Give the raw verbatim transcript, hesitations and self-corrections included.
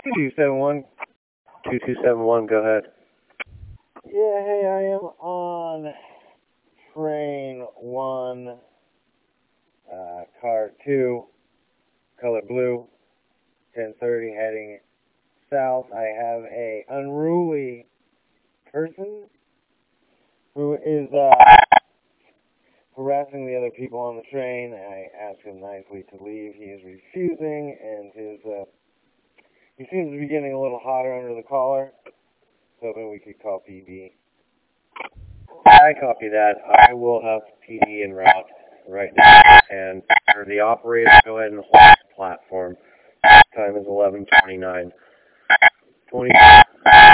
two seven one, two two seven one, go ahead. Yeah, hey, I am on train one, uh, car two, color blue, ten thirty, heading south. I have a unruly person who is uh, harassing the other people on the train. I ask him nicely to leave. He is refusing, and his uh, he seems to be getting a little hotter under the collar. Hoping we could call P D. I copy that. I will have P D en route right now. And for the operator, go ahead and hold the platform. Time is eleven twenty-nine. twenty